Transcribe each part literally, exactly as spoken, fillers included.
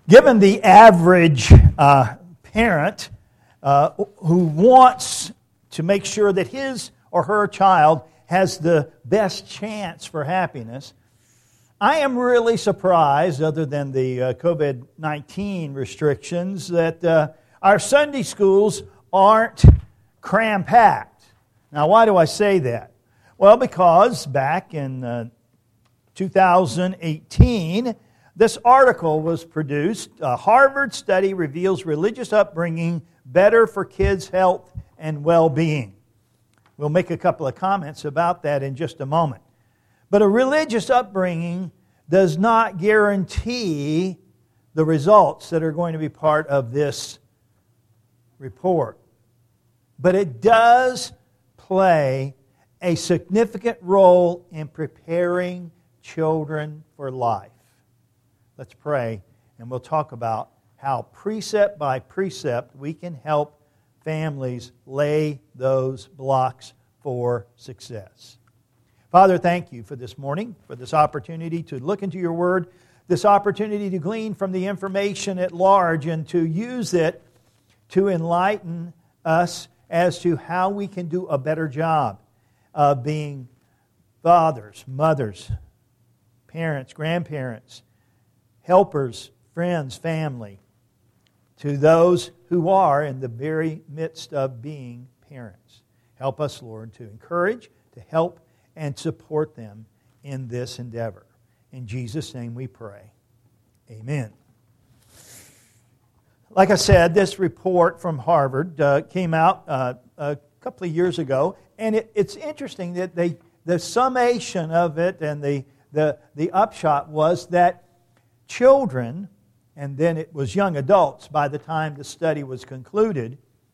Given the average uh, parent uh, who wants to make sure that his or her child has the best chance for happiness, I am really surprised, other than the uh, covid nineteen restrictions, that uh, our Sunday schools aren't cram-packed. Now, why do I say that? Well, because back in uh, two thousand eighteen, this article was produced. A Harvard study reveals religious upbringing better for kids' health and well-being. We'll make a couple of comments about that in just a moment. But a religious upbringing does not guarantee the results that are going to be part of this report. But it does play a significant role in preparing children for life. Let's pray, and we'll talk about how precept by precept we can help families lay those blocks for success. Father, thank you for this morning, for this opportunity to look into your Word, this opportunity to glean from the information at large and to use it to enlighten us as to how we can do a better job of being fathers, mothers, parents, grandparents, helpers, friends, family, to those who are in the very midst of being parents. Help us, Lord, to encourage, to help, and support them in this endeavor. In Jesus' name we pray. Amen. Like I said, this report from Harvard uh, came out uh, a couple of years ago, and it, it's interesting that they, the summation of it and the, the, the upshot was that children, and then it was young adults by the time the study was concluded,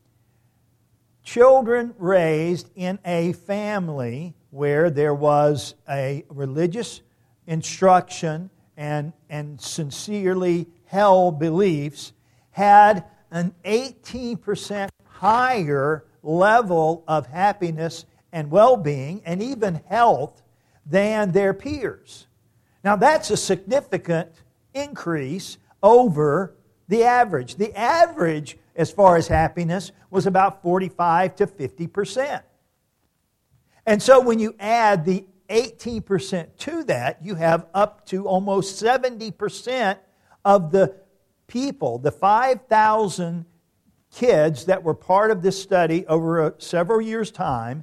children raised in a family where there was a religious instruction and, and sincerely held beliefs had an eighteen percent higher level of happiness and well-being and even health than their peers. Now that's a significant increase over the average. The average, as far as happiness, was about forty-five to fifty percent. And so when you add the eighteen percent to that, you have up to almost seventy percent of the people, the five thousand kids that were part of this study over a several years' time,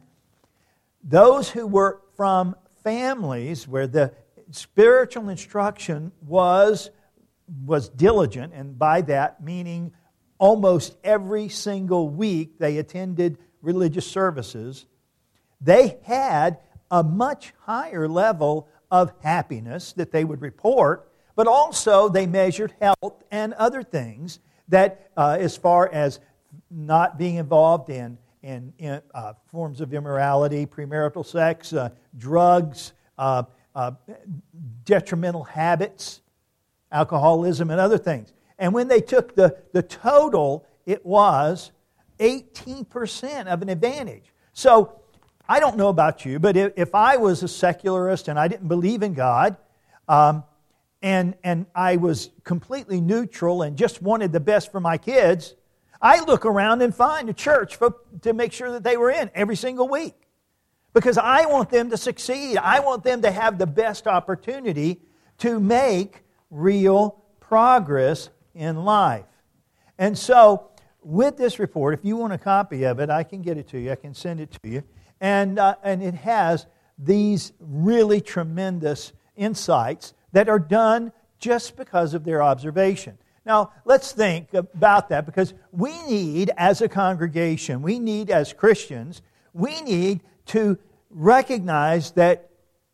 those who were from families where the spiritual instruction was, was diligent, and by that meaning almost every single week they attended religious services, they had a much higher level of happiness that they would report, but also they measured health and other things that, uh, as far as not being involved in, in, in uh, forms of immorality, premarital sex, uh, drugs, uh, uh, detrimental habits, alcoholism, and other things. And when they took the, the total, it was eighteen percent of an advantage. So, I don't know about you, but if, if I was a secularist and I didn't believe in God, um, and, and I was completely neutral and just wanted the best for my kids, I look around and find a church for, to make sure that they were in every single week. Because I want them to succeed. I want them to have the best opportunity to make real progress in life. And so, with this report, if you want a copy of it, I can get it to you. I can send it to you. And, uh, and it has these really tremendous insights that are done just because of their observation. Now, let's think about that, because we need, as a congregation, we need, as Christians, we need to recognize that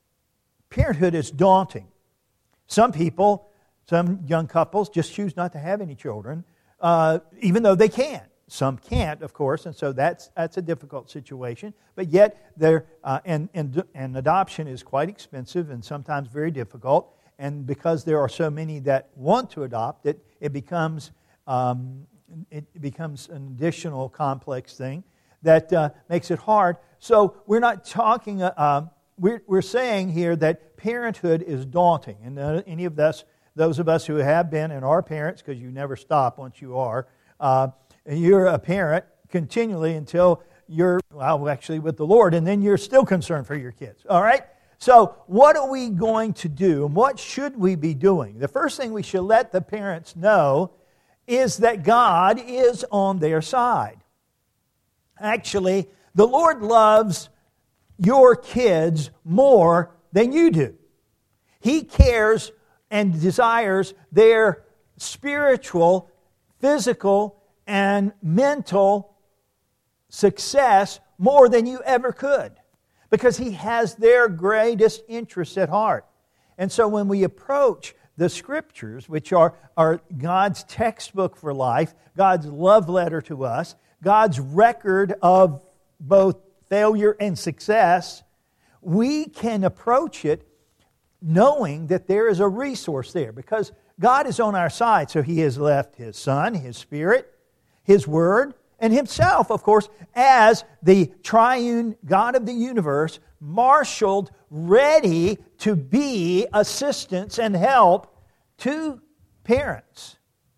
parenthood is daunting. Some people, some young couples, just choose not to have any children, uh, even though they can. Some can't, of course, and so that's that's a difficult situation. But yet, there uh, and, and and adoption is quite expensive and sometimes very difficult. And because there are so many that want to adopt it, it becomes um, it becomes an additional complex thing that uh, makes it hard. So we're not talking. Uh, we're we're saying here that parenthood is daunting, and uh, any of us those of us who have been and are parents, because you never stop once you are, uh, you're a parent continually until you're, well, actually with the Lord, and then you're still concerned for your kids. All right? So what are we going to do, and what should we be doing? The first thing we should let the parents know is that God is on their side. Actually, the Lord loves your kids more than you do. He cares and desires their spiritual, physical, and mental success more than you ever could, because He has their greatest interests at heart. And so when we approach the Scriptures, which are, are God's textbook for life, God's love letter to us, God's record of both failure and success, we can approach it knowing that there is a resource there, because God is on our side. So He has left His Son, His Spirit, His Word, and Himself, of course, as the triune God of the universe, marshaled, ready to be assistance and help to parents.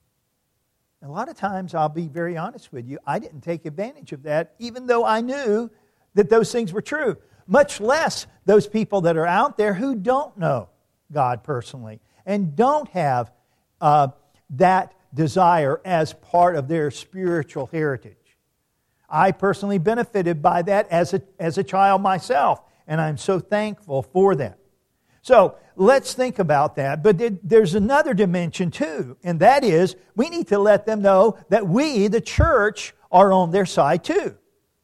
A lot of times, I'll be very honest with you, I didn't take advantage of that, even though I knew that those things were true. Much less those people that are out there who don't know God personally and don't have uh, that desire as part of their spiritual heritage. I personally benefited by that as a, as a child myself, and I'm so thankful for that. So let's think about that. But there's another dimension too, and that is we need to let them know that we, the church, are on their side too.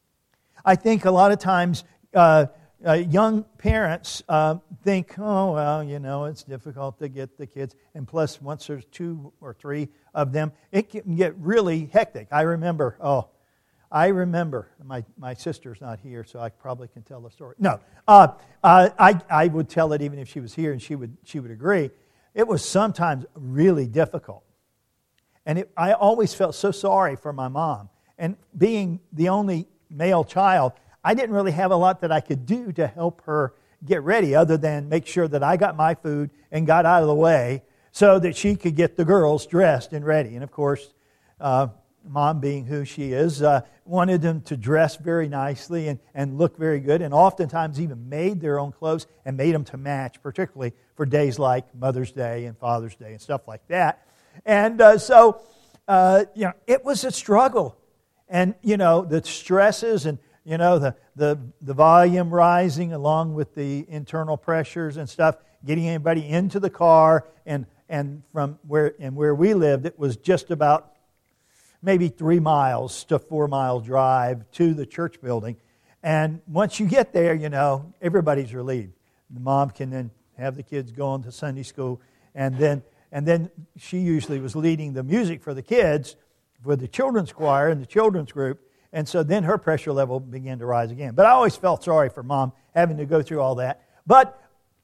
I think a lot of times uh, uh, young parents uh, think, oh, well, you know, it's difficult to get the kids. And plus, once there's two or three of them, it can get really hectic. I remember, oh, I remember, my, my sister's not here, so I probably can tell the story. No, uh, uh, I, I would tell it even if she was here, and she would, she would agree. It was sometimes really difficult. And it, I always felt so sorry for my mom. And being the only male child, I didn't really have a lot that I could do to help her get ready other than make sure that I got my food and got out of the way so that she could get the girls dressed and ready. And of course, uh, Mom, being who she is, uh, wanted them to dress very nicely and, and look very good, and oftentimes even made their own clothes and made them to match, particularly for days like Mother's Day and Father's Day and stuff like that. And uh, so, uh, you know, it was a struggle. And, you know, the stresses and, you know, the, the, the volume rising along with the internal pressures and stuff, getting anybody into the car, and, and from where, and where we lived, it was just about maybe three miles to four mile drive to the church building. And once you get there, you know, everybody's relieved. The mom can then have the kids go on to Sunday school, and then and then she usually was leading the music for the kids for the children's choir and the children's group, and so then her pressure level began to rise again. But I always felt sorry for Mom having to go through all that. But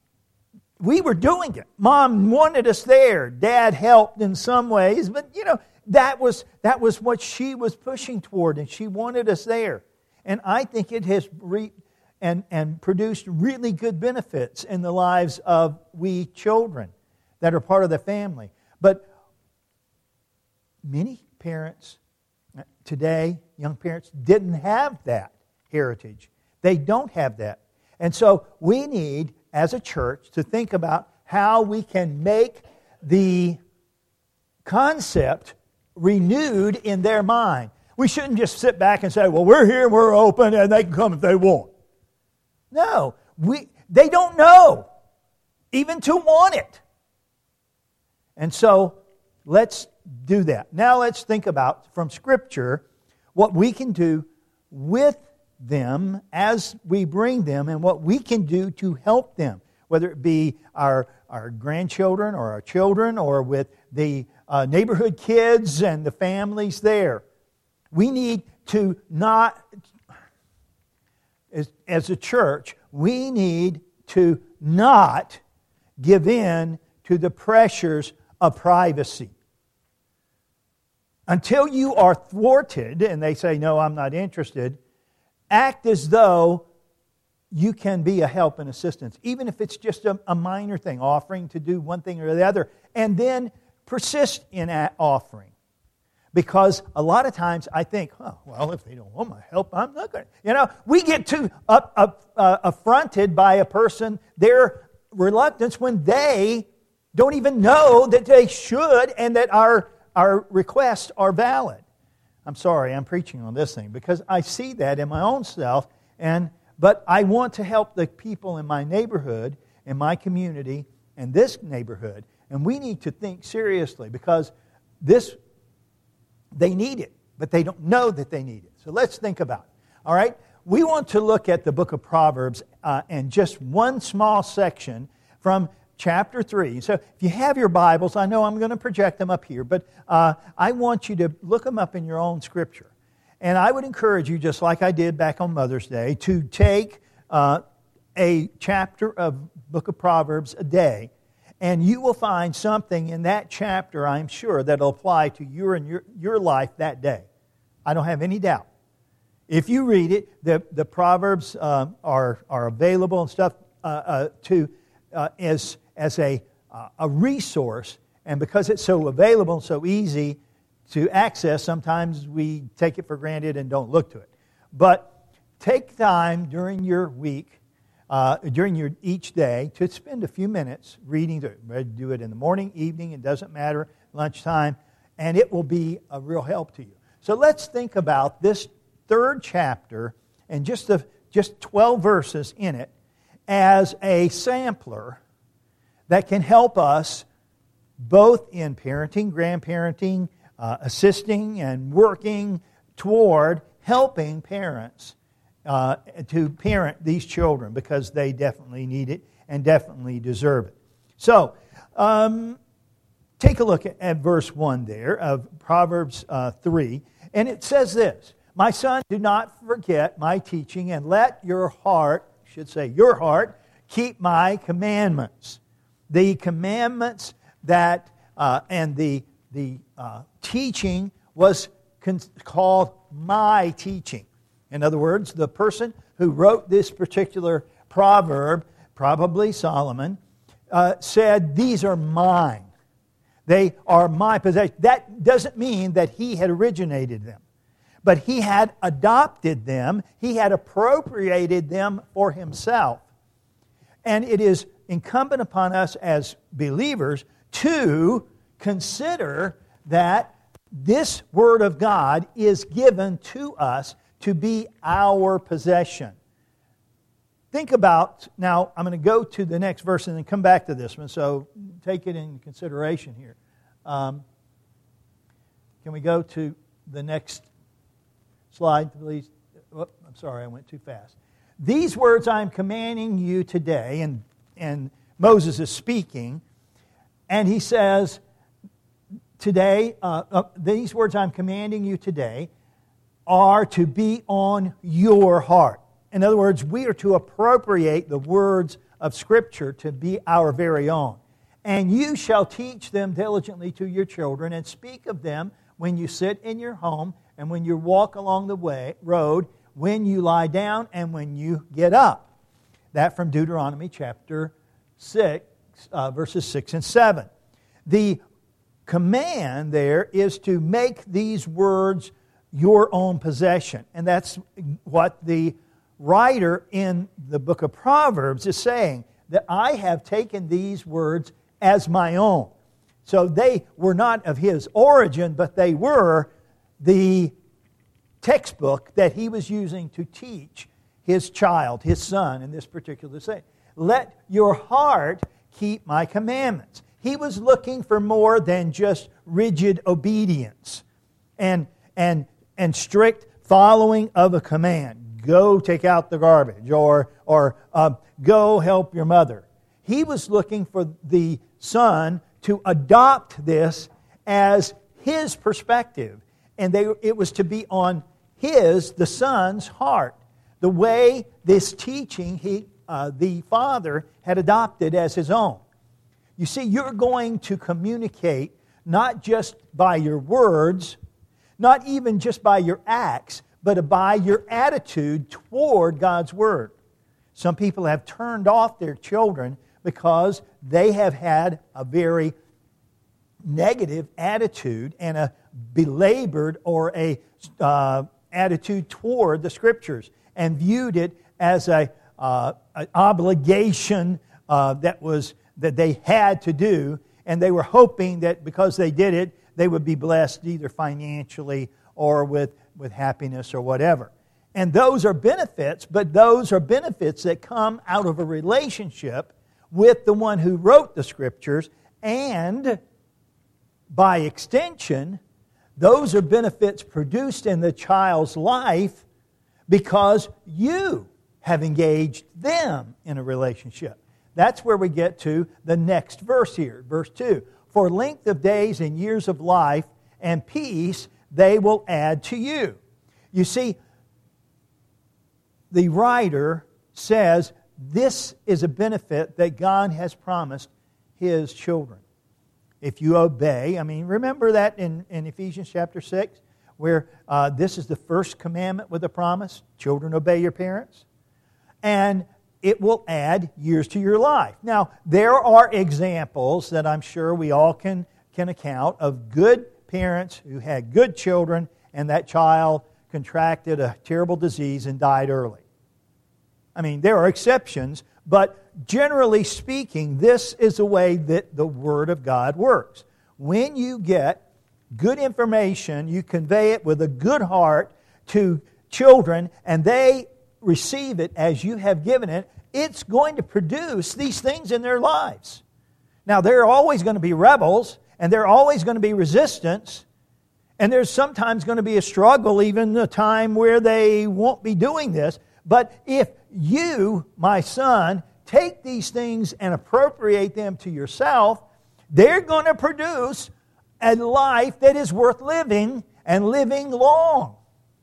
we were doing it. Mom wanted us there. Dad helped in some ways, but, you know, That was that was what she was pushing toward, and she wanted us there. And I think it has re- and, and produced really good benefits in the lives of we children that are part of the family. But many parents today, young parents, didn't have that heritage. They don't have that. And so we need, as a church, to think about how we can make the concept renewed in their mind. We shouldn't just sit back and say, well, we're here, we're open, and they can come if they want. No, we they don't know even to want it. And so let's do that. Now let's think about, from Scripture, what we can do with them as we bring them and what we can do to help them, whether it be our, our grandchildren or our children or with the uh, neighborhood kids and the families there. We need to not, as, as a church, we need to not give in to the pressures of privacy. Until you are thwarted and they say, no, I'm not interested, act as though you can be a help and assistance, even if it's just a, a minor thing, offering to do one thing or the other, and then persist in offering. Because a lot of times I think, oh, well, if they don't want my help, I'm not going to. You know, we get too up, up, uh, affronted by a person, their reluctance, when they don't even know that they should and that our, our requests are valid. I'm sorry, I'm preaching on this thing because I see that in my own self, and but I want to help the people in my neighborhood, in my community, and this neighborhood. And we need to think seriously because this, they need it, but they don't know that they need it. So let's think about it. All right? We want to look at the book of Proverbs uh, and just one small section from chapter three. So if you have your Bibles, I know I'm going to project them up here, but uh, I want you to look them up in your own scripture. And I would encourage you, just like I did back on Mother's Day, to take uh, a chapter of book of Proverbs a day, and you will find something in that chapter, I'm sure, that will apply to your and your, your life that day. I don't have any doubt. If you read it, the, the Proverbs uh, are, are available and stuff uh, uh, to uh, as, as a, uh, a resource, and because it's so available and so easy to access, sometimes we take it for granted and don't look to it. But take time during your week, uh, during your each day, to spend a few minutes reading through it. Do it in the morning, evening, it doesn't matter, lunchtime, and it will be a real help to you. So let's think about this third chapter and just the, just twelve verses in it as a sampler that can help us both in parenting, grandparenting, Uh, assisting and working toward helping parents uh, to parent these children because they definitely need it and definitely deserve it. So, um, take a look at, at verse one there of Proverbs uh, three, and it says this: "My son, do not forget my teaching, and let your heart," I should say your heart, "keep my commandments." The commandments that, uh, and the The uh, teaching was con- called my teaching. In other words, the person who wrote this particular proverb, probably Solomon, uh, said, "These are mine. They are my possession." That doesn't mean that he had originated them, but he had adopted them. He had appropriated them for himself. And it is incumbent upon us as believers to consider that this Word of God is given to us to be our possession. Think about, now I'm going to go to the next verse and then come back to this one, so take it in consideration here. Um, can we go to the next slide, please? Oh, I'm sorry, I went too fast. "These words I am commanding you today," and, and Moses is speaking, and he says, Today, uh, uh, these words I'm commanding you today are to be on your heart. In other words, we are to appropriate the words of Scripture to be our very own. "And you shall teach them diligently to your children, and speak of them when you sit in your home, and when you walk along the way road, when you lie down, and when you get up." That from Deuteronomy chapter six, uh, verses six and seven. The command there is to make these words your own possession. And that's what the writer in the book of Proverbs is saying, that I have taken these words as my own. So they were not of his origin, but they were the textbook that he was using to teach his child, his son in this particular saying. "Let your heart keep my commandments." He was looking for more than just rigid obedience and, and, and strict following of a command. Go take out the garbage, or, or uh, go help your mother. He was looking for the son to adopt this as his perspective. And they, it was to be on his, the son's heart. The way this teaching he, uh, the father had adopted as his own. You see, you're going to communicate not just by your words, not even just by your acts, but by your attitude toward God's Word. Some people have turned off their children because they have had a very negative attitude and a belabored or a uh, attitude toward the Scriptures and viewed it as a uh, an obligation uh, that was that they had to do, and they were hoping that because they did it, they would be blessed either financially or with, with happiness or whatever. And those are benefits, but those are benefits that come out of a relationship with the one who wrote the Scriptures, and by extension, those are benefits produced in the child's life because you have engaged them in a relationship. That's where we get to the next verse here, verse two. For length of days and years of life and peace they will add to you. You see, the writer says this is a benefit that God has promised His children. If you obey, I mean, remember that in, in Ephesians chapter six, where uh, this is the first commandment with a promise, children, obey your parents. And it will add years to your life. Now, there are examples that I'm sure we all can, can account of good parents who had good children, and that child contracted a terrible disease and died early. I mean, there are exceptions, but generally speaking, this is the way that the Word of God works. When you get good information, you convey it with a good heart to children, and they receive it as you have given it, it's going to produce these things in their lives. Now, there are always going to be rebels, and there are always going to be resistance, and there's sometimes going to be a struggle, even a time where they won't be doing this. But if you, my son, take these things and appropriate them to yourself, they're going to produce a life that is worth living and living long.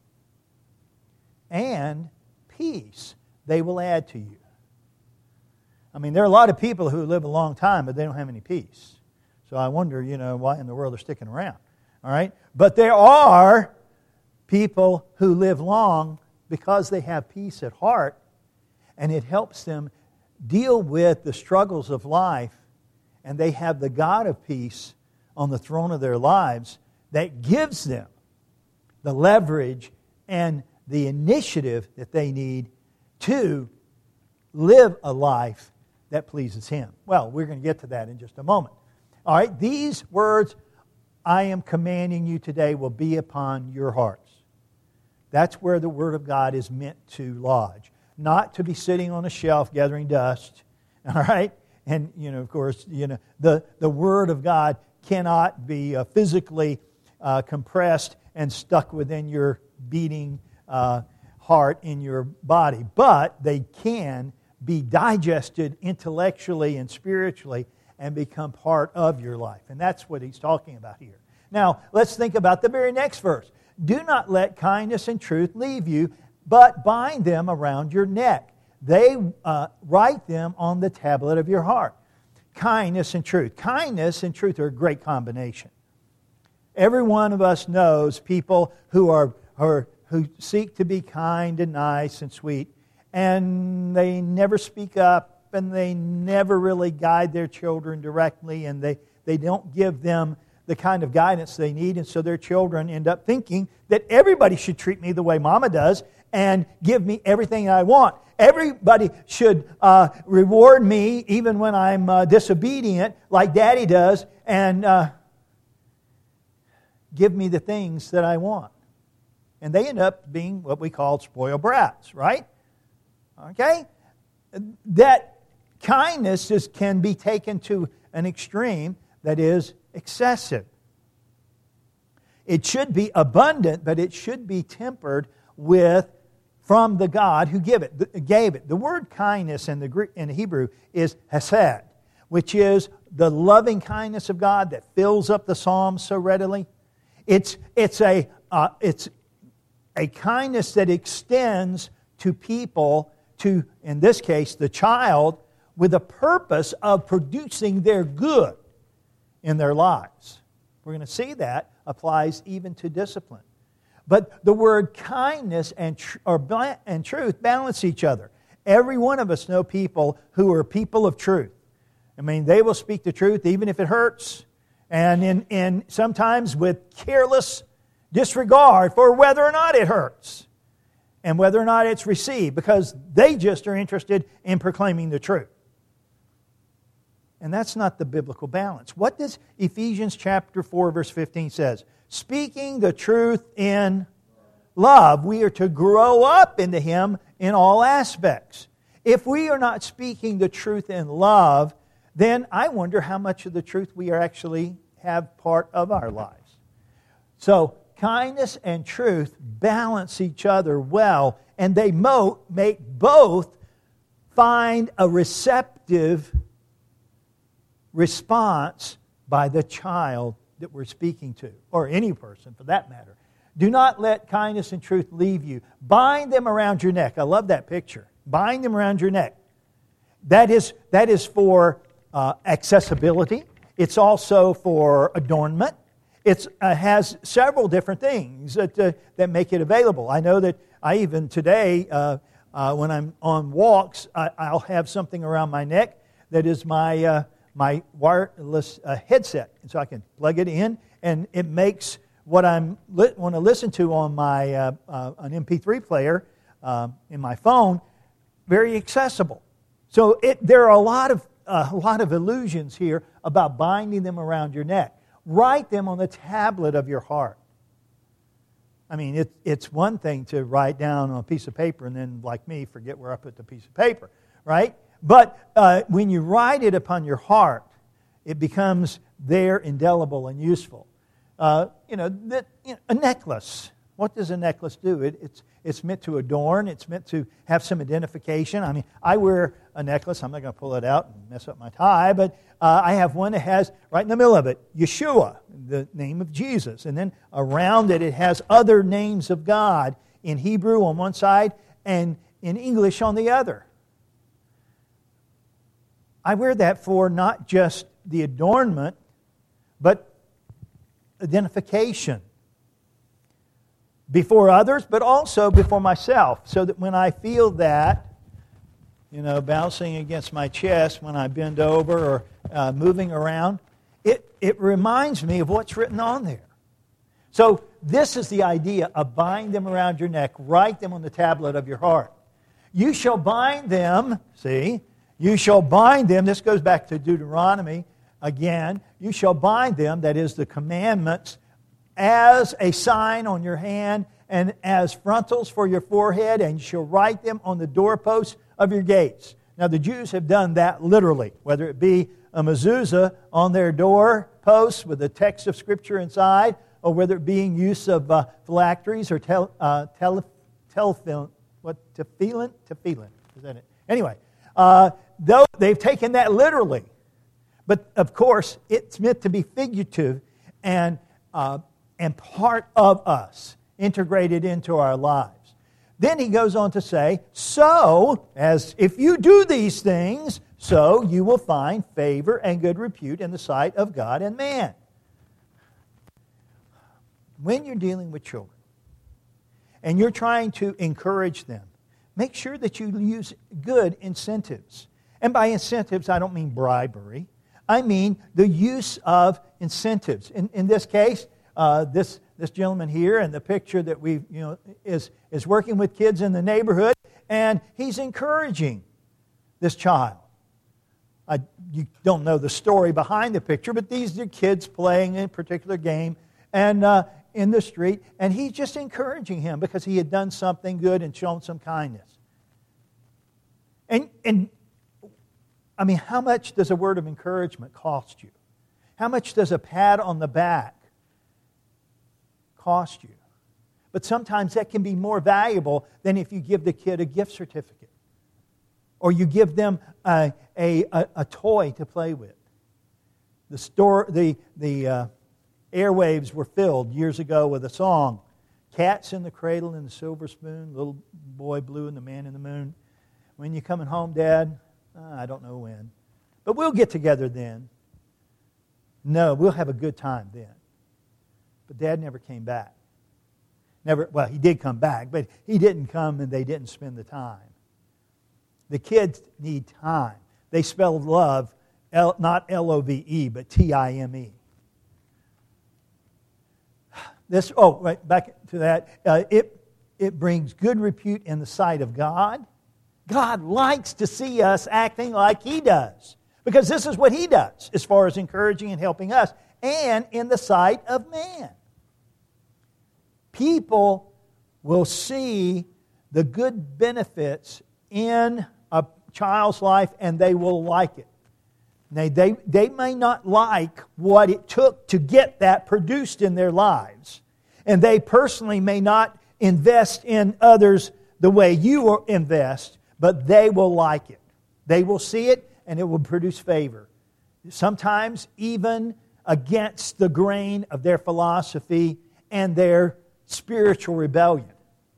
And peace they will add to you. I mean, there are a lot of people who live a long time, but they don't have any peace. So I wonder, you know, why in the world they're sticking around. All right? But there are people who live long because they have peace at heart, and it helps them deal with the struggles of life, and they have the God of peace on the throne of their lives that gives them the leverage and the initiative that they need to live a life that pleases Him. Well, we're going to get to that in just a moment. All right, these words I am commanding you today will be upon your hearts. That's where the Word of God is meant to lodge. Not to be sitting on a shelf gathering dust. All right? And, you know, of course, you know, the, the Word of God cannot be uh, physically uh, compressed and stuck within your beating uh, heart in your body. But they can be digested intellectually and spiritually and become part of your life. And that's what he's talking about here. Now, let's think about the very next verse. Do not let kindness and truth leave you, but bind them around your neck. They uh, write them on the tablet of your heart. Kindness and truth. Kindness and truth are a great combination. Every one of us knows people who are, are who seek to be kind and nice and sweet, and they never speak up, and they never really guide their children directly, and they, they don't give them the kind of guidance they need, and so their children end up thinking that everybody should treat me the way Mama does and give me everything I want. Everybody should uh, reward me even when I'm uh, disobedient like Daddy does, and uh, give me the things that I want. And they end up being what we call spoiled brats, right? Okay? That kindness is, can be taken to an extreme that is excessive. It should be abundant, but it should be tempered with from the God who give it, gave it. The word kindness in the Greek, in Hebrew is hesed, which is the loving kindness of God that fills up the Psalms so readily. It's it's a uh, it's a kindness that extends to people, to in this case the child, with the purpose of producing their good in their lives. We're going to see that applies even to discipline. But the word kindness and tr- or and truth balance each other. every one of us know people who are people of truth. I mean, they will speak the truth even if it hurts, and in, in sometimes with careless disregard for whether or not it hurts and whether or not it's received, because they just are interested in proclaiming the truth. And that's not the biblical balance. What does Ephesians chapter four, verse fifteen says? Speaking the truth in love, we are to grow up into Him in all aspects. If we are not speaking the truth in love, then I wonder how much of the truth we are actually have part of our lives. So, kindness and truth balance each other well, and they mo- make both find a receptive response by the child that we're speaking to, or any person for that matter. Do not let kindness and truth leave you. Bind them around your neck. I love that picture. Bind them around your neck. That is, that is for uh, accessibility. It's also for adornment. It uh, has several different things that, uh, that make it available. I know that I even today, uh, uh, when I'm on walks, I, I'll have something around my neck that is my uh, my wireless uh, headset. And so I can plug it in, and it makes what I li- want to listen to on my uh, uh, an M P three player uh, in my phone very accessible. So it, there are a lot of uh, a lot of illusions here about binding them around your neck. Write them on the tablet of your heart. I mean, it, it's one thing to write down on a piece of paper and then, like me, forget where I put the piece of paper, right? But uh, when you write it upon your heart, it becomes there, indelible and useful. Uh, you know, that, you know, a necklace. What does a necklace do? It, it's it's meant to adorn. It's meant to have some identification. I mean, I wear a necklace. I'm not going to pull it out and mess up my tie, but uh, I have one that has, right in the middle of it, Yeshua, the name of Jesus. And then around it, it has other names of God in Hebrew on one side and in English on the other. I wear that for not just the adornment, but identification before others, but also before myself, so that when I feel that, you know, bouncing against my chest when I bend over or uh, moving around, it, it reminds me of what's written on there. So this is the idea of bind them around your neck, write them on the tablet of your heart. You shall bind them, see, you shall bind them, this goes back to Deuteronomy again, you shall bind them, that is the commandments, as a sign on your hand and as frontals for your forehead, and you shall write them on the doorposts of your gates. Now the Jews have done that literally, whether it be a mezuzah on their doorposts with a text of Scripture inside, or whether it being use of uh, phylacteries or tel, uh, tel, telfilin, what, tefillin? Tefillin, is that it? Anyway, uh, though they've taken that literally, but of course it's meant to be figurative and uh, and part of us, integrated into our lives. Then he goes on to say, so, as if you do these things, so you will find favor and good repute in the sight of God and man. When you're dealing with children, and you're trying to encourage them, make sure that you use good incentives. And by incentives, I don't mean bribery. I mean the use of incentives. In, in this case, Uh, this this gentleman here and the picture that we you know is is working with kids in the neighborhood, and he's encouraging this child. I, you don't know the story behind the picture, but these are kids playing a particular game and uh, in the street, and he's just encouraging him because he had done something good and shown some kindness. And and I mean, how much does a word of encouragement cost you? How much does a pat on the back cost you? But sometimes that can be more valuable than if you give the kid a gift certificate or you give them a, a, a, a toy to play with. The store, the, the uh, airwaves were filled years ago with a song, Cats in the Cradle and the Silver Spoon, Little Boy Blue and the Man in the Moon. When you coming home, Dad? Uh, I don't know when. But we'll get together then. No, we'll have a good time then. But Dad never came back. Never. Well, he did come back, but he didn't come and they didn't spend the time. The kids need time. They spell love, L, not L O V E, but T I M E. This, oh, right, back to that. Uh, it, it brings good repute in the sight of God. God likes to see us acting like He does, because this is what He does as far as encouraging and helping us, and in the sight of man. People will see the good benefits in a child's life, and they will like it. They, they, they may not like what it took to get that produced in their lives. And they personally may not invest in others the way you invest, but they will like it. They will see it, and it will produce favor. Sometimes even against the grain of their philosophy and their spiritual rebellion.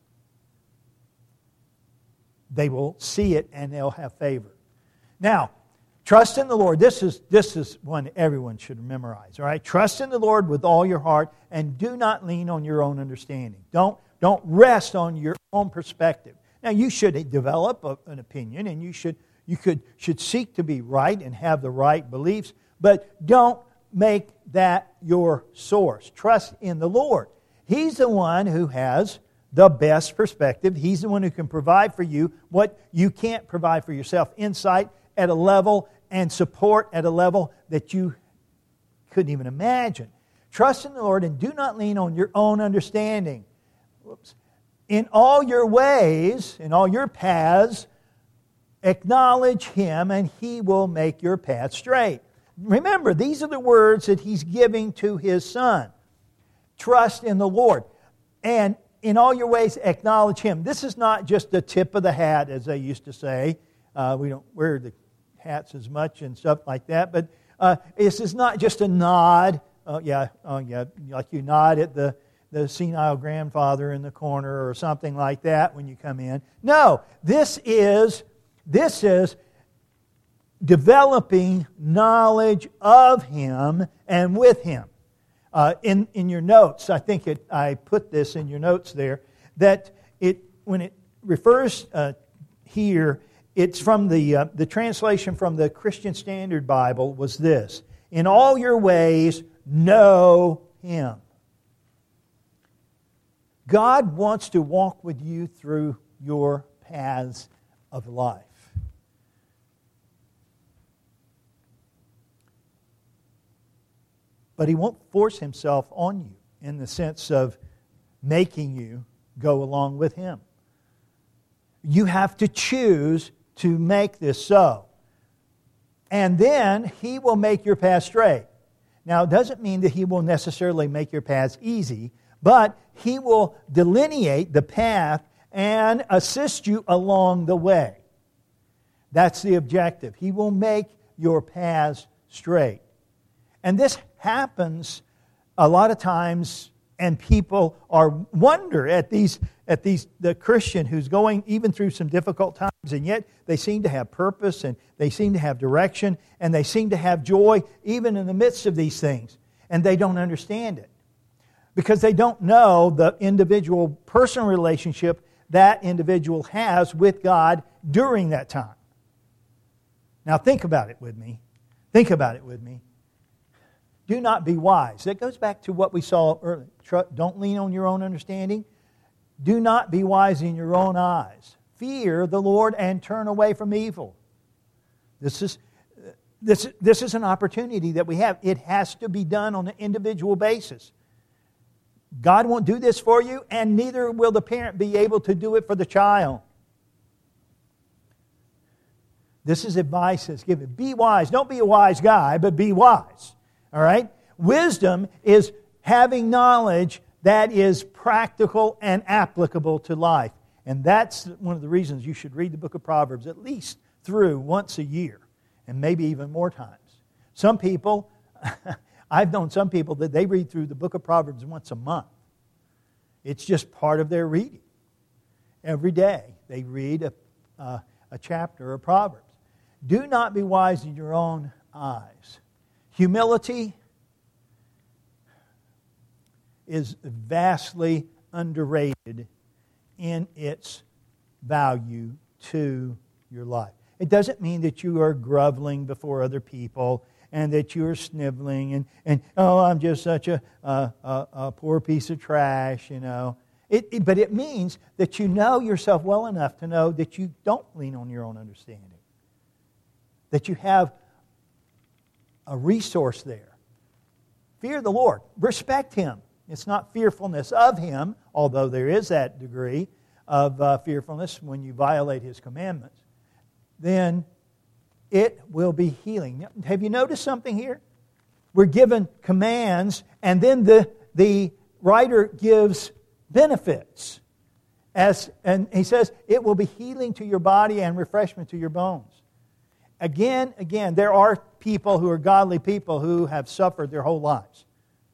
They will see it, and they'll have favor. Now, trust in the Lord. This is, this is one everyone should memorize. All right? Trust in the Lord with all your heart, and do not lean on your own understanding. Don't, don't rest on your own perspective. Now, you should develop a, an opinion, and you should you could should seek to be right and have the right beliefs, but don't make that your source. Trust in the Lord. He's the one who has the best perspective. He's the one who can provide for you what you can't provide for yourself. Insight at a level and support at a level that you couldn't even imagine. Trust in the Lord and do not lean on your own understanding. Whoops. In all your ways, in all your paths, acknowledge Him, and He will make your path straight. Remember, these are the words that He's giving to His Son. Trust in the Lord. And in all your ways, acknowledge Him. This is not just the tip of the hat, as they used to say. Uh, we don't wear the hats as much and stuff like that. But uh, this is not just a nod. Uh, yeah, oh yeah, like you nod at the, the senile grandfather in the corner or something like that when you come in. No, this is this is developing knowledge of Him and with Him. Uh, in, in your notes, I think it, I put this in your notes there, that it when it refers uh, here, it's from the, uh, the translation from the Christian Standard Bible was this: in all your ways, know Him. God wants to walk with you through your paths of life. But He won't force Himself on you in the sense of making you go along with Him. You have to choose to make this so. And then He will make your path straight. Now, it doesn't mean that He will necessarily make your paths easy, but He will delineate the path and assist you along the way. That's the objective. He will make your paths straight. And this happens a lot of times, and people are wonder at these at these the Christian who's going even through some difficult times, and yet they seem to have purpose, and they seem to have direction, and they seem to have joy even in the midst of these things, and they don't understand it because they don't know the individual personal relationship that individual has with God during that time. Now think about it with me. Think about it with me. Do not be wise. That goes back to what we saw earlier. Don't lean on your own understanding. Do not be wise in your own eyes. Fear the Lord and turn away from evil. This is, this, this is an opportunity that we have. It has to be done on an individual basis. God won't do this for you, and neither will the parent be able to do it for the child. This is advice that's given. Be wise. Don't be a wise guy, but be wise. All right? Wisdom is having knowledge that is practical and applicable to life. And that's one of the reasons you should read the book of Proverbs at least through once a year, and maybe even more times. Some people, I've known some people that they read through the book of Proverbs once a month. It's just part of their reading. Every day they read a, uh, a chapter of Proverbs. Do not be wise in your own eyes. Humility is vastly underrated in its value to your life. It doesn't mean that you are groveling before other people and that you are sniveling and, and oh, I'm just such a, a, a, a poor piece of trash, you know. It, it, but it means that you know yourself well enough to know that you don't lean on your own understanding. That you have a resource there. Fear the Lord. Respect Him. It's not fearfulness of Him, although there is that degree of uh, fearfulness when you violate His commandments. Then it will be healing. Have you noticed something here? We're given commands, and then the, the writer gives benefits. As, and he says, it will be healing to your body and refreshment to your bones. Again, again, there are people who are godly people who have suffered their whole lives.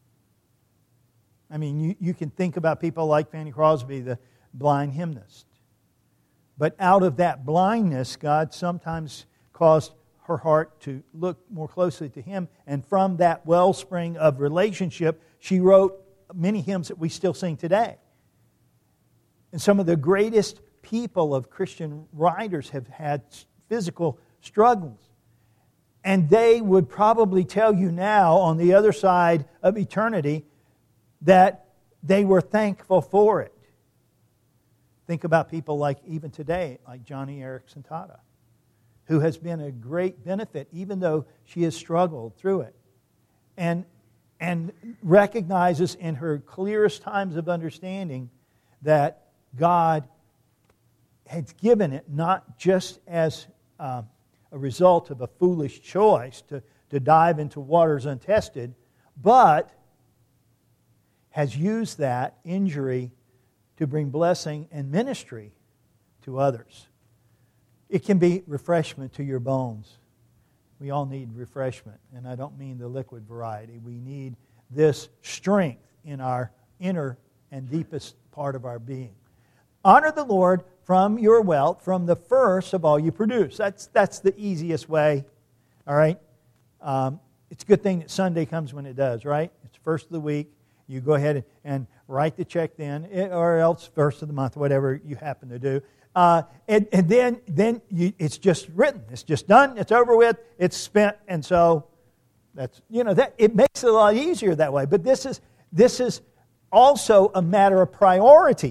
I mean, you, you can think about people like Fanny Crosby, the blind hymnist. But out of that blindness, God sometimes caused her heart to look more closely to Him. And from that wellspring of relationship, she wrote many hymns that we still sing today. And some of the greatest people of Christian writers have had physical struggles. And they would probably tell you now, on the other side of eternity, that they were thankful for it. Think about people like, even today, like Johnny Erickson Tata, who has been a great benefit, even though she has struggled through it. And, and recognizes in her clearest times of understanding that God has given it not just as uh, a result of a foolish choice to, to dive into waters untested, but has used that injury to bring blessing and ministry to others. It can be refreshment to your bones. We all need refreshment, and I don't mean the liquid variety. We need this strength in our inner and deepest part of our being. Honor the Lord from your wealth, from the first of all you produce. That's, that's the easiest way, all right? Um, it's a good thing that Sunday comes when it does, right? It's the first of the week. You go ahead and, and write the check then, or else first of the month, whatever you happen to do. Uh, and, and then, then you, it's just written. It's just done. It's over with. It's spent. And so that's, you know, that it makes it a lot easier that way. But this is this is also a matter of priority.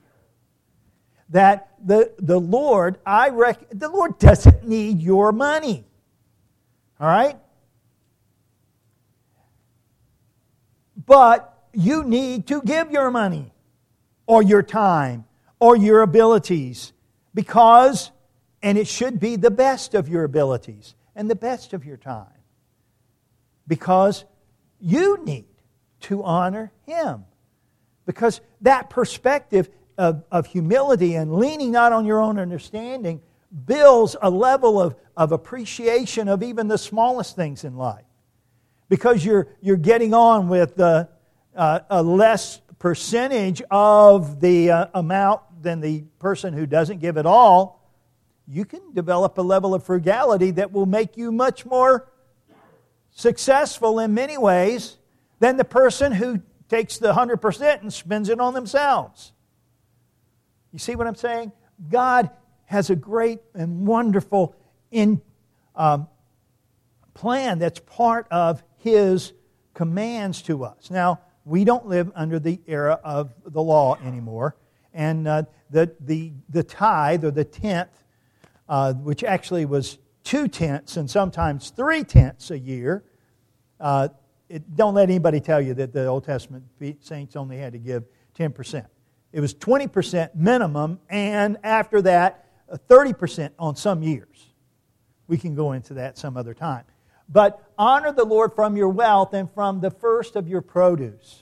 That the the Lord, I rec- the Lord doesn't need your money. All right? But you need to give your money or your time or your abilities because, and it should be the best of your abilities and the best of your time, because you need to honor Him. Because that perspective of, of humility and leaning not on your own understanding builds a level of, of appreciation of even the smallest things in life. Because you're, you're getting on with the Uh, a less percentage of the uh, amount than the person who doesn't give it all, you can develop a level of frugality that will make you much more successful in many ways than the person who takes the one hundred percent and spends it on themselves. You see what I'm saying? God has a great and wonderful in, um, plan that's part of His commands to us. Now, we don't live under the era of the law anymore. And uh, the, the, the tithe, or the tenth, uh, which actually was two tenths and sometimes three tenths a year, uh, it, don't let anybody tell you that the Old Testament saints only had to give ten percent. It was twenty percent minimum, and after that, thirty percent on some years. We can go into that some other time. But honor the Lord from your wealth and from the first of your produce.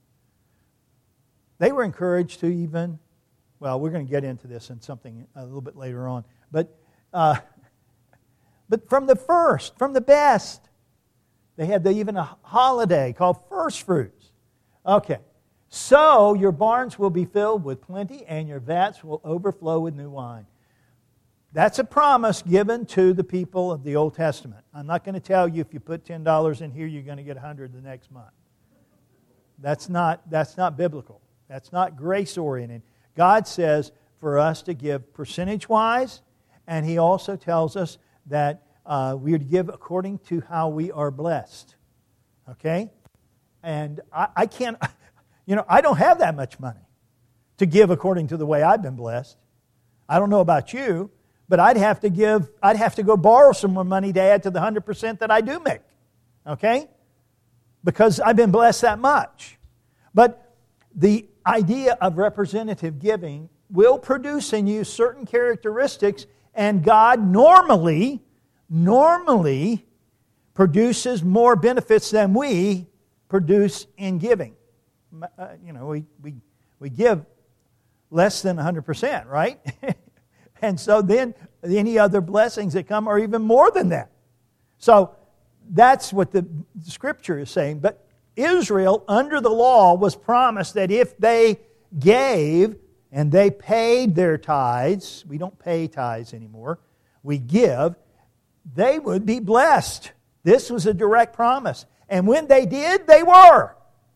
They were encouraged to even, well, we're going to get into this in something a little bit later on, but uh, but from the first, from the best. They had the, even a holiday called First Fruits. Okay, so your barns will be filled with plenty and your vats will overflow with new wine. That's a promise given to the people of the Old Testament. I'm not going to tell you if you put ten dollars in here, you're going to get one hundred dollars the next month. That's not, that's not biblical. That's not grace-oriented. God says for us to give percentage-wise And He also tells us that uh, we are to give according to how we are blessed. Okay? And I, I can't, you know, I don't have that much money to give according to the way I've been blessed. I don't know about you, but I'd have to give, I'd have to go borrow some more money to add to the one hundred percent that I do make. Okay? Because I've been blessed that much. But the idea of representative giving will produce in you certain characteristics, and God normally, normally produces more benefits than we produce in giving. Uh, you know, we, we, we give less than one hundred percent, right? And so then any other blessings that come are even more than that. So that's what the Scripture is saying. But Israel, under the law, was promised that if they gave and they paid their tithes, we don't pay tithes anymore, we give, they would be blessed. This was a direct promise. And when they did, they were.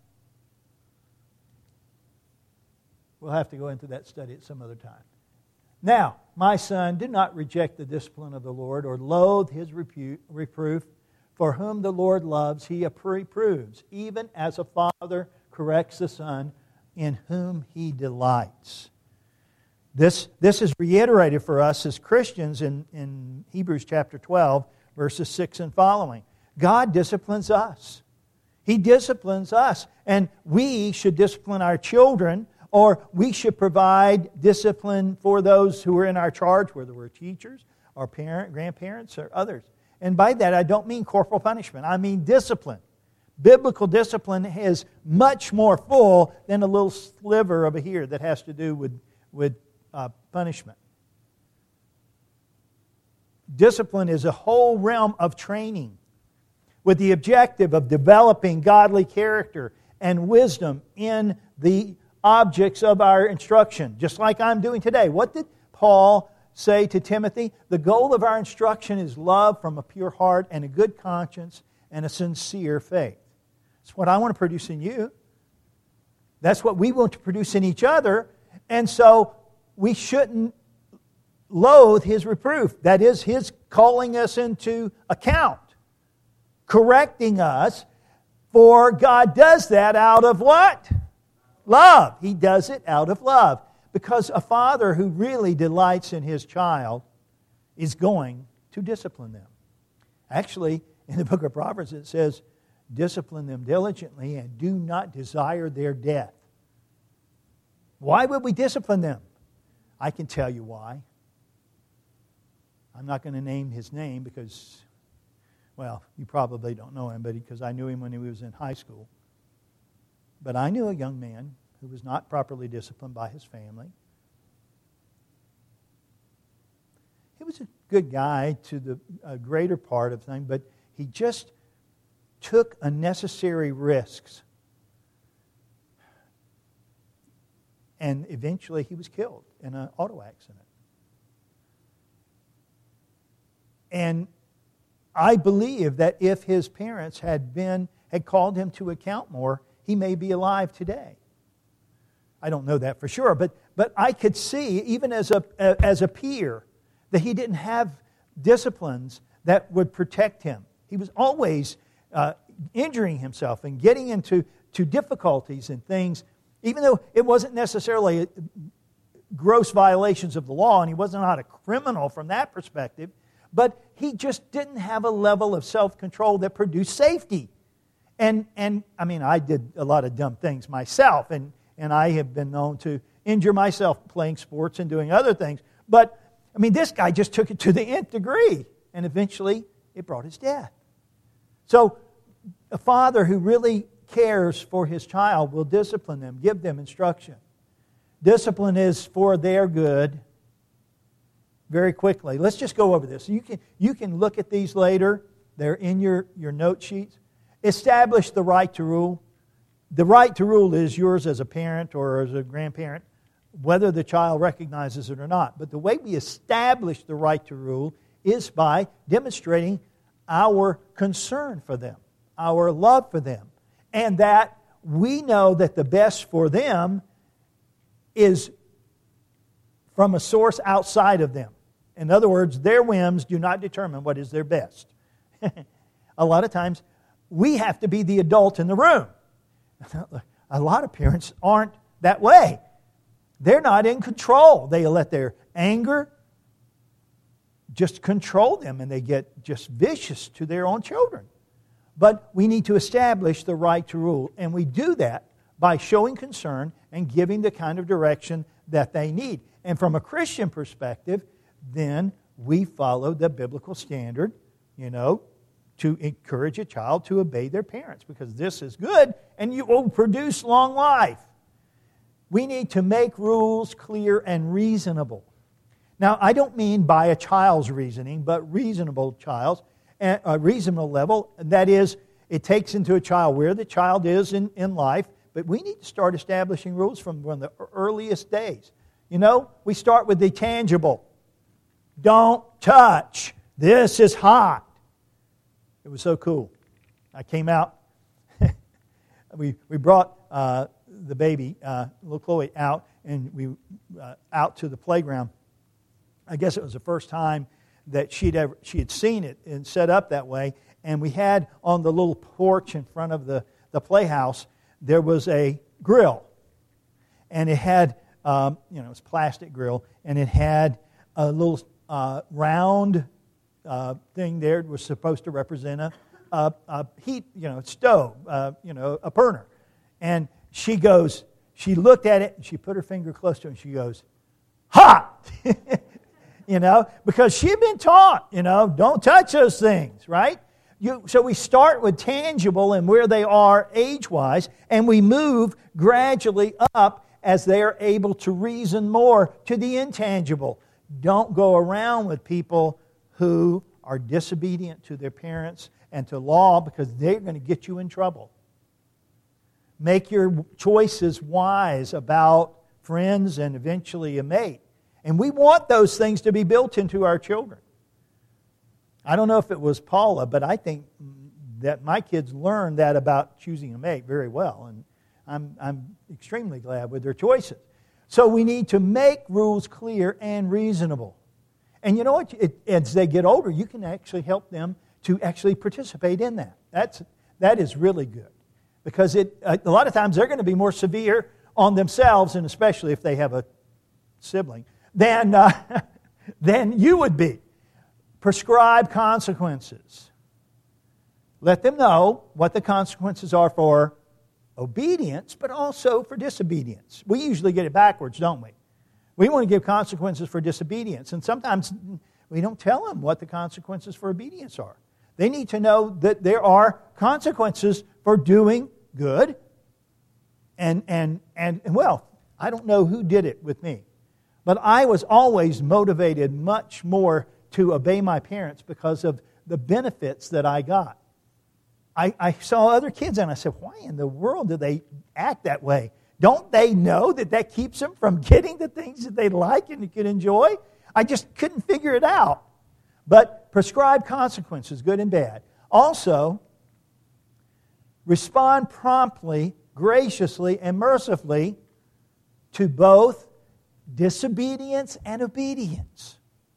We'll have to go into that study at some other time. Now, my son, do not reject the discipline of the Lord or loathe His repu- reproof. For whom the Lord loves, He reproves, even as a father corrects the son in whom He delights. This, this is reiterated for us as Christians in, in Hebrews chapter twelve, verses six and following. God disciplines us. He disciplines us. And we should discipline our children, or we should provide discipline for those who are in our charge, whether we're teachers, our parent, grandparents, or others. And by that, I don't mean corporal punishment. I mean discipline. Biblical discipline is much more full than a little sliver of a here that has to do with, with uh, punishment. Discipline is a whole realm of training with the objective of developing godly character and wisdom in the objects of our instruction, just like I'm doing today. What did Paul say to Timothy? The goal of our instruction is love from a pure heart and a good conscience and a sincere faith. It's what I want to produce in you. That's what we want to produce in each other. And so we shouldn't loathe His reproof. That is, His calling us into account, correcting us. For God does that out of what? Love. He does it out of love. Because a father who really delights in his child is going to discipline them. Actually, in the book of Proverbs it says, discipline them diligently and do not desire their death. Why would we discipline them? I can tell you why. I'm not going to name his name because, well, you probably don't know him, but because I knew him when he was in high school. But I knew a young man who was not properly disciplined by his family. He was a good guy to the uh, greater part of things, but he just took unnecessary risks. And eventually he was killed in an auto accident. And I believe that if his parents had been had called him to account more, he may be alive today. I don't know that for sure, but but I could see, even as a as a peer, that he didn't have disciplines that would protect him. He was always uh, injuring himself and getting into to difficulties and things, even though it wasn't necessarily gross violations of the law, and he was not a criminal from that perspective, but he just didn't have a level of self-control that produced safety. And, and I mean, I did a lot of dumb things myself, and, and I have been known to injure myself playing sports and doing other things. But, I mean, this guy just took it to the nth degree, and eventually it brought his death. So, a father who really cares for his child will discipline them, give them instruction. Discipline is for their good. Very quickly, let's just go over this. You can, you can look at these later. They're in your, your note sheets. Establish the right to rule. The right to rule is yours as a parent or as a grandparent, whether the child recognizes it or not. But the way we establish the right to rule is by demonstrating our concern for them, our love for them, and that we know that the best for them is from a source outside of them. In other words, their whims do not determine what is their best. A lot of times, we have to be the adult in the room. A lot of parents aren't that way. They're not in control. They let their anger just control them, and they get just vicious to their own children. But we need to establish the right to rule, and we do that by showing concern and giving the kind of direction that they need. And from a Christian perspective, then we follow the biblical standard, you know, to encourage a child to obey their parents, because this is good and you will produce long life. We need to make rules clear and reasonable. Now, I don't mean by a child's reasoning, but reasonable child's, a reasonable level. That is, it takes into a child where the child is in, in life, but we need to start establishing rules from one of the earliest days. You know, we start with the tangible. Don't touch. This is hot. It was so cool. I came out. we we brought uh, the baby, uh, little Chloe, out, and we uh, out to the playground. I guess it was the first time that she'd ever she had seen it and set up that way. And we had on the little porch in front of the, the playhouse, there was a grill. And it had, um, you know, it was a plastic grill, and it had a little uh, round uh, thing there. It was supposed to represent a, a, a heat, you know, stove, uh, you know, a burner. And she goes, she looked at it, and she put her finger close to it, and she goes, hot! You know, because she had been taught, you know, don't touch those things, right? You, so we start with tangible and where they are age-wise, and we move gradually up as they are able to reason more to the intangible. Don't go around with people who are disobedient to their parents and to law, because they're going to get you in trouble. Make your choices wise about friends and eventually a mate. And we want those things to be built into our children. I don't know if it was Paula, but I think that my kids learned that about choosing a mate very well. And I'm, I'm extremely glad with their choices. So we need to make rules clear and reasonable. And you know what? It, as they get older, you can actually help them to actually participate in that. That's, that is really good. Because it, a lot of times they're going to be more severe on themselves, and especially if they have a sibling, than, uh, than you would be. Prescribe consequences. Let them know what the consequences are for obedience, but also for disobedience. We usually get it backwards, don't we? We want to give consequences for disobedience, and sometimes we don't tell them what the consequences for obedience are. They need to know that there are consequences for doing good. And, and, and, and well, I don't know who did it with me, but I was always motivated much more to obey my parents because of the benefits that I got. I, I saw other kids and I said, why in the world do they act that way? Don't they know that that keeps them from getting the things that they like and can enjoy? I just couldn't figure it out. But prescribe consequences, good and bad. Also, respond promptly, graciously, and mercifully to both disobedience and obedience.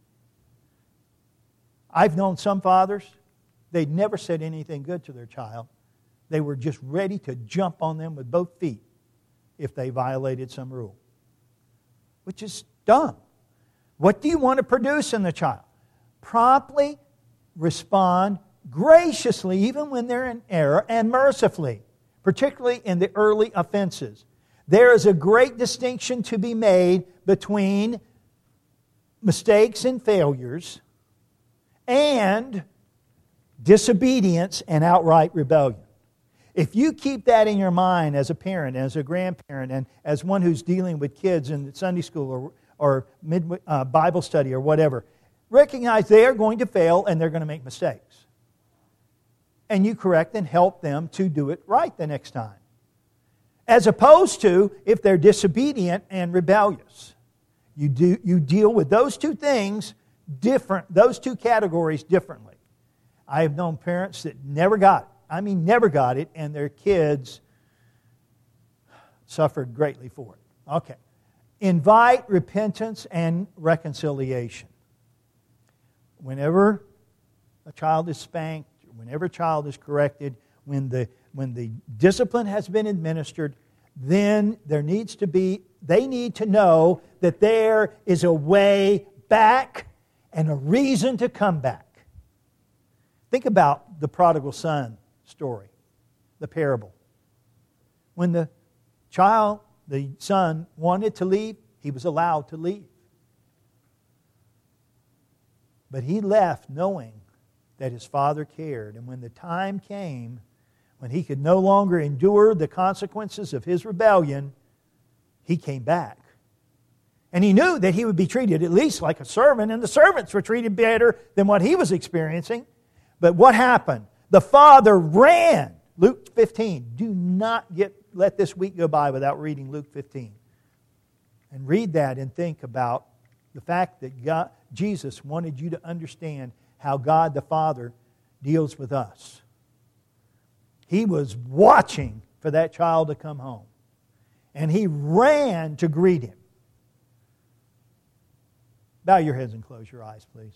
I've known some fathers, they'd never said anything good to their child. They were just ready to jump on them with both feet if they violated some rule, which is dumb. What do you want to produce in the child? Promptly respond graciously, even when they're in error, and mercifully, particularly in the early offenses. There is a great distinction to be made between mistakes and failures and disobedience and outright rebellion. If you keep that in your mind as a parent, as a grandparent, and as one who's dealing with kids in Sunday school or, or mid, uh, Bible study or whatever, recognize they are going to fail and they're going to make mistakes. And you correct and help them to do it right the next time. As opposed to if they're disobedient and rebellious. You do you deal with those two things different, those two categories differently. I have known parents that never got it. I mean never got it, and their kids suffered greatly for it. Okay. Invite repentance and reconciliation. whenever a child is spanked, whenever a child is corrected, when the, when the discipline has been administered, then there needs to be, they need to know that there is a way back and a reason to come back. Think about the prodigal son story, the parable. When the child, the son, wanted to leave, he was allowed to leave. But he left knowing that his father cared. And when the time came, when he could no longer endure the consequences of his rebellion, he came back. And he knew that he would be treated at least like a servant, and the servants were treated better than what he was experiencing. But what happened? The father ran. Luke fifteen. Do not get let this week go by without reading Luke fifteen. And read that and think about the fact that God, Jesus wanted you to understand how God the Father deals with us. He was watching for that child to come home. And he ran to greet him. Bow your heads and close your eyes, please.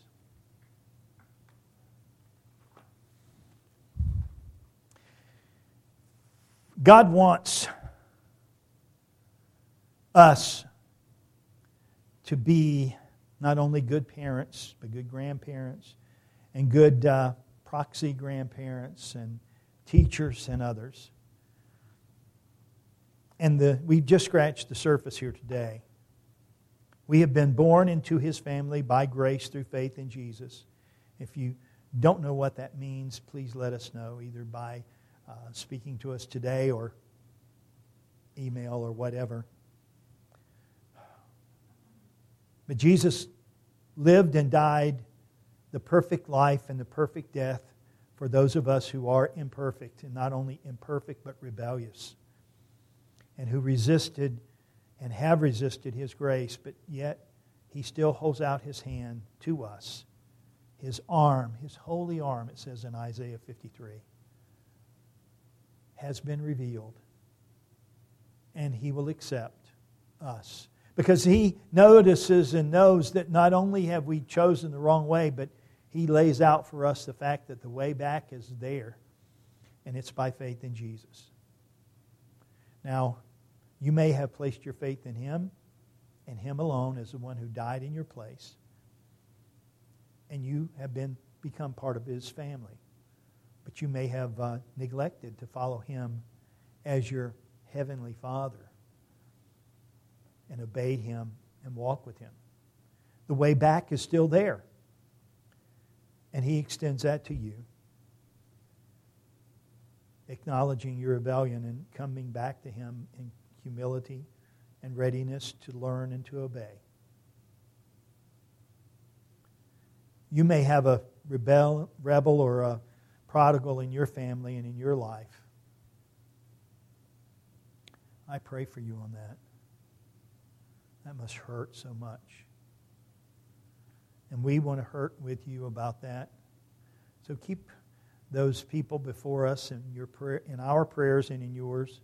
God wants us to be not only good parents, but good grandparents and good uh, proxy grandparents and teachers and others. And the, we've just scratched the surface here today. We have been born into His family by grace through faith in Jesus. If you don't know what that means, please let us know, either by uh, speaking to us today or email or whatever. But Jesus lived and died the perfect life and the perfect death for those of us who are imperfect, and not only imperfect but rebellious, and who resisted and have resisted His grace, but yet He still holds out His hand to us. His arm, His holy arm, it says in Isaiah fifty-three, has been revealed, and He will accept us. Because He notices and knows that not only have we chosen the wrong way, but He lays out for us the fact that the way back is there, and it's by faith in Jesus. Now, you may have placed your faith in Him and Him alone as the one who died in your place, and you have been become part of His family. But you may have uh, neglected to follow Him as your heavenly Father and obeyed Him and walk with Him. The way back is still there, and He extends that to you, acknowledging your rebellion and coming back to Him in humility and readiness to learn and to obey. You may have a rebel, rebel or a prodigal in your family and in your life. I pray for you on that. That must hurt so much. And we want to hurt with you about that. So keep those people before us in your prayer, in our prayers and in yours.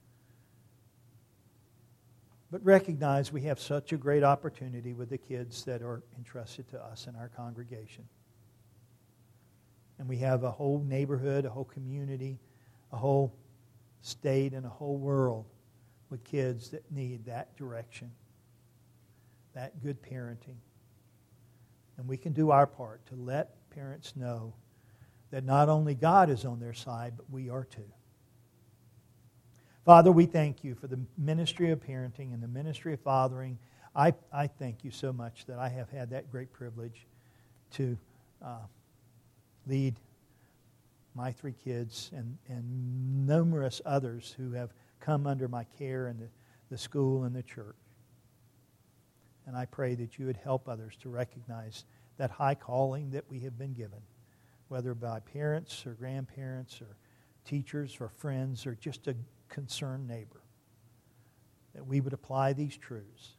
But recognize we have such a great opportunity with the kids that are entrusted to us in our congregation. And we have a whole neighborhood, a whole community, a whole state, and a whole world with kids that need that direction, that good parenting. And we can do our part to let parents know that not only God is on their side, but we are too. Father, we thank You for the ministry of parenting and the ministry of fathering. I, I thank You so much that I have had that great privilege to uh, lead my three kids and, and numerous others who have come under my care in the, the school and the church. And I pray that You would help others to recognize that high calling that we have been given, whether by parents or grandparents or teachers or friends or just a concerned neighbor, that we would apply these truths,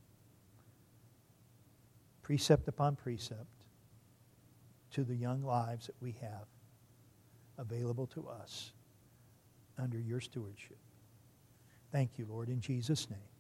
precept upon precept, to the young lives that we have available to us under Your stewardship. Thank You, Lord, in Jesus' name.